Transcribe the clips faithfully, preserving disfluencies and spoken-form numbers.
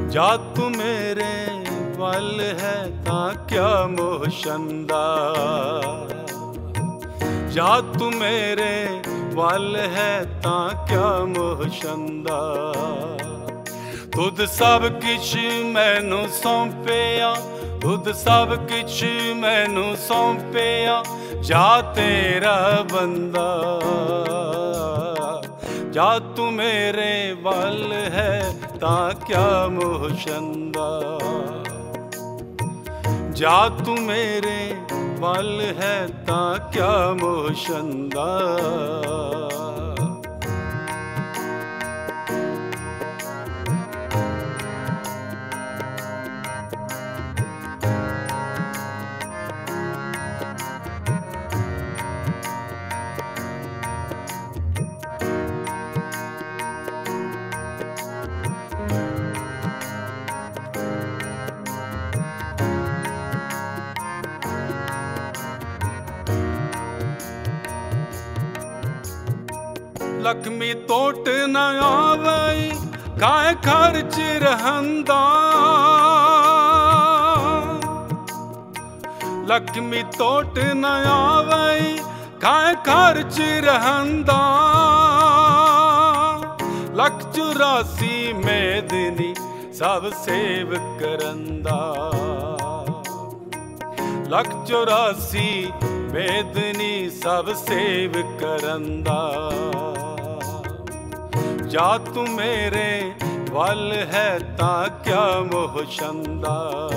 जा तू मेरे वल है तां क्या मोह छंदा, जा तू मेरे वल है तां क्या मोह छंदा। तुद सब किछ मैनू सौंपिया, तुद सब किछ मैनू सौंपिया, जा तेरा बंदा। जा तू मेरे वल है तां क्या मोह छंदा, जा तू मेरे वल है तां क्या मोह छंदा। लक्ष्मी तोट न आवई काय खर्च रहंदा, लक्ष्मी तोट न आवई काय खर्च रहंदा। लख चौरासी मेदनी सब सेव करंदा, लख चौरासी मेदनी सब सेव करंदा। जा तू मेरे वल है तां क्या मोह छंदा,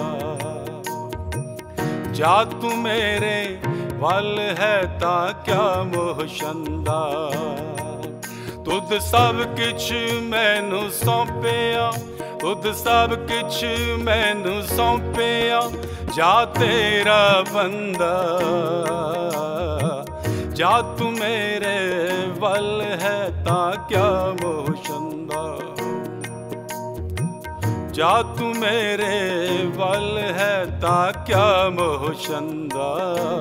जा तू मेरे वल है तां क्या मोह छंदा। तुद सब किछ मैनू सौंपिया, तुद सब किछ मैनू सौंपिया, जा तेरा बंदा। जा तू मेरे वल है तां क्या मोह छंदा, जा तू मेरे वल है तां क्या मोह छंदा।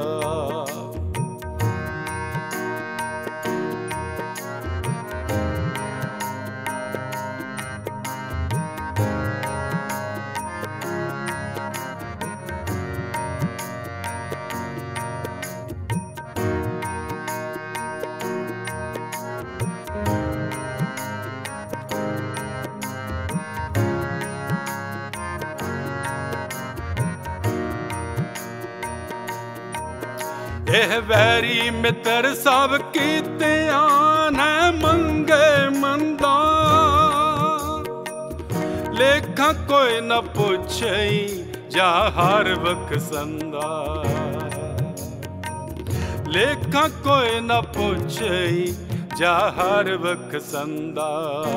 एह वैरी मित्र सब कीतिया ने मंगे मंदा, लेखा कोई न पुछई जा हर वक संदा। लेखा कोई न पुछई जा हर वक संदा।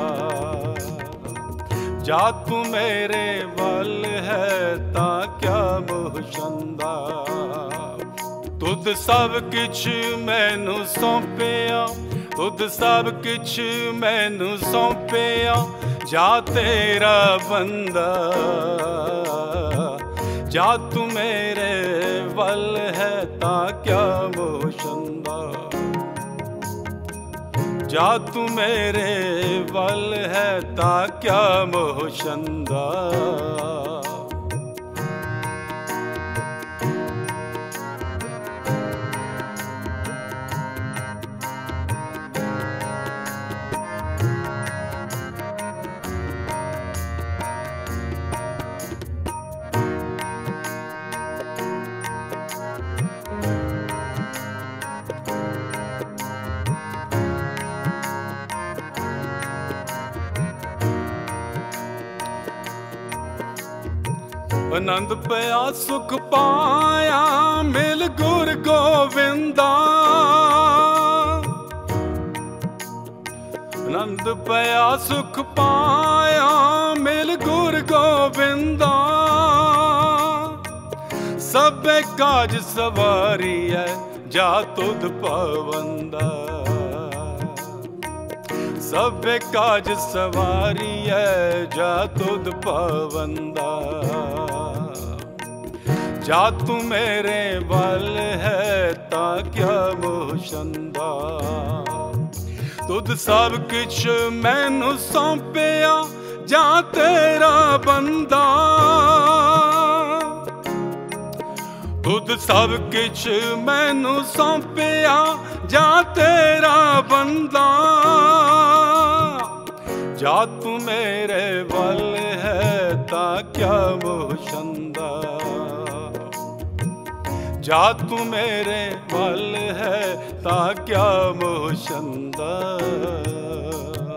जा तू मेरे वल है तां क्या मोह छंदा। तुद सब किछ मैनू सौंपिया, तुद सब किछ मैनू सौंपिया, जा तेरा बंदा। जा तू मेरे वल है तां क्या मोह छंदा, जा तू मेरे वल है तां क्या मोह छंदा। आनंद पया सुख पाया मिल गुर गोविंदा। आनंद पया सुख पाया मिल गुर गोविंदा। सबे काज सवारी है जा तुद पवंदा। सबे काज सवारी है जा तुद पवंदा। जा तू मेरे वल है तां क्या मोह छंदा। तुद सब किछ मैनू सौंपिया ਜਾਂ ਤੇਰਾ ਬੰਦਾ। ਤੁਧ ਸਭ ਕਿਛ ਮੈਨੂੰ ਸੌਂਪਿਆ, ਜਾਂ ਤੇਰਾ ਬੰਦਾ। ਜਾ ਤੂੰ ਮੇਰੇ ਵੱਲ ਹੈ ਤਾਂ ਕਿਆ ਮੋਹ ਛੰਦਾ। ਜਾ ਤੂੰ ਮੇਰੇ ਵੱਲ ਹੈ ਤਾਂ ਕਿਆ ਮੋਹ ਛੰਦਾ।